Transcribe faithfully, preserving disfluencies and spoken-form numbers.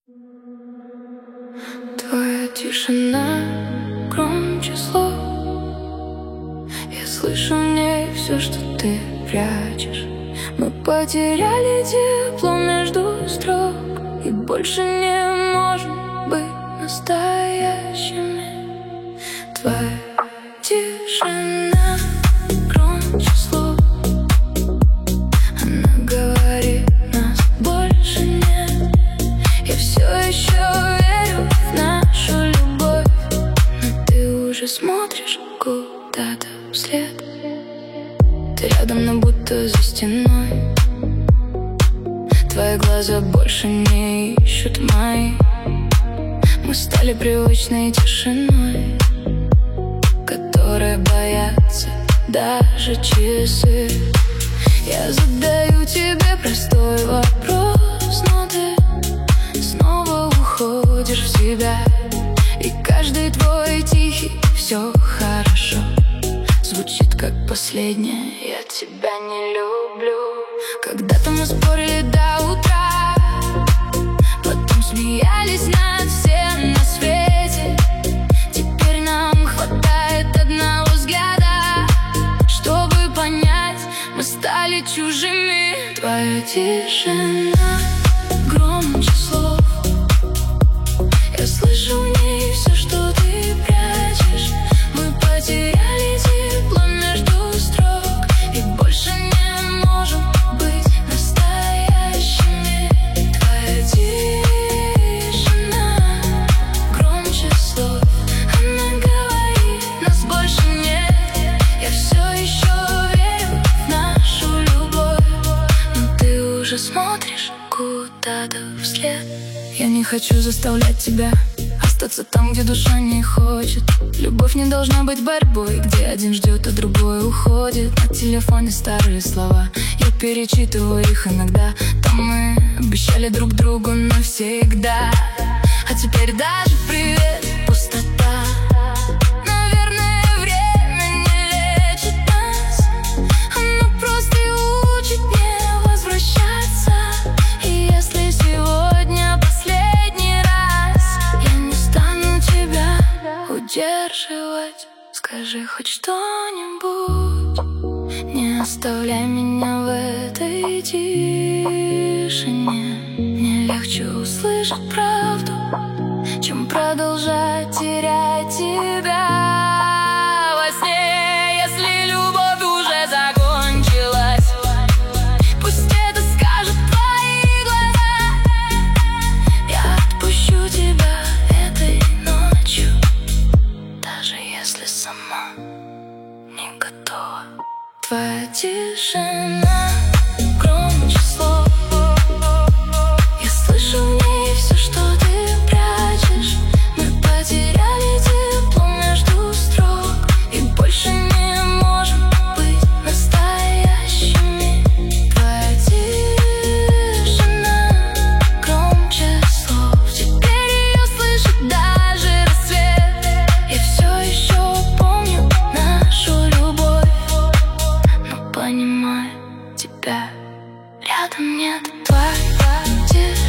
Твоя тишина громче слов. Я слышу в ней все, что ты прячешь. Мы потеряли тепло между строк и больше не можем быть настоящими. Твоя тишина громче слов. Она говорит, нас больше нет. Я все еще верю в нашу любовь, но ты уже смотришь куда-то вслед. Ты рядом, но будто за стеной. Твои глаза больше не ищут мои. Мы стали привычной тишиной, которой боятся даже часы. Я задаю тебе простой вопрос, но ты снова уходишь в себя. И каждый твой тихий «все хорошо» звучит как последнее «я тебя не люблю». Когда-то мы спорили до утра, потом смеялись над всем на свете. Теперь нам хватает одного взгляда, чтобы понять, мы стали чужими. Твоя тишина громче слов. Я слышу в ней все, что ты прячешь. Мы потеряли тепло между строк и больше не можем быть настоящими. Твоя тишина громче слов. Она говорит, нас больше нет. Я все еще верю в нашу любовь, но ты уже смотришь куда-то вслед. Я не хочу заставлять тебя остаться там, где душа не хочет. Любовь не должна быть борьбой, где один ждет, а другой уходит. На телефоне старые слова, я перечитываю их иногда. Там мы обещали друг другу навсегда, а теперь даже привет — пустота. Наверное, время не лечит нас, оно просто учит не возвращаться. И если сегодня последний раз я не стану тебя удерживать, скажи хоть что-нибудь. Не оставляй меня в этой тишине. Мне легче услышать правду, чем продолжать терять тебя во сне. Если любовь уже закончилась, пусть это скажут твои глаза. Я отпущу тебя этой ночью, даже если сама не готова. Твоя тишина громче слов. Я слышу в ней все, что ты прячешь. Мы потеряли тепло между строк и больше не можем быть настоящими. Твоя тишина громче слов. Теперь ее слышит даже рассвет. Я все еще помню нашу любовь, но понимаю, тебя рядом нет. Твоя тишина